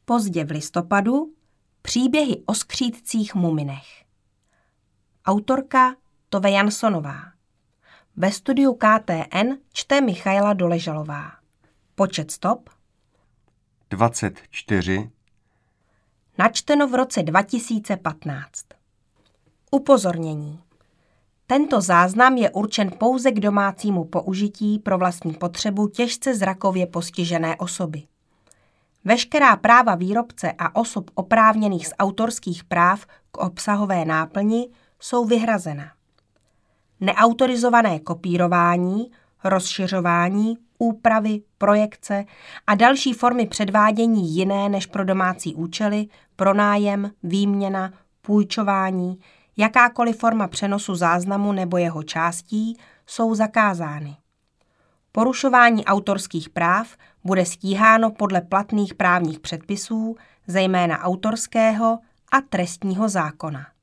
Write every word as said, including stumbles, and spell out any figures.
Pozdě v listopadu příběhy o skřídcích muminech. Autorka Tove Janssonová. Ve studiu K T N čte Michaela Doležalová. Počet stop dvacet čtyři. Načteno v roce dva tisíce patnáct. Upozornění. Tento záznam je určen pouze k domácímu použití pro vlastní potřebu těžce zrakově postižené osoby. Veškerá práva výrobce a osob oprávněných z autorských práv k obsahové náplni jsou vyhrazena. Neautorizované kopírování, rozšiřování, úpravy, projekce a další formy předvádění jiné než pro domácí účely, pronájem, výměna, půjčování, jakákoliv forma přenosu záznamu nebo jeho částí jsou zakázány. Porušování autorských práv bude stíháno podle platných právních předpisů, zejména autorského a trestního zákona.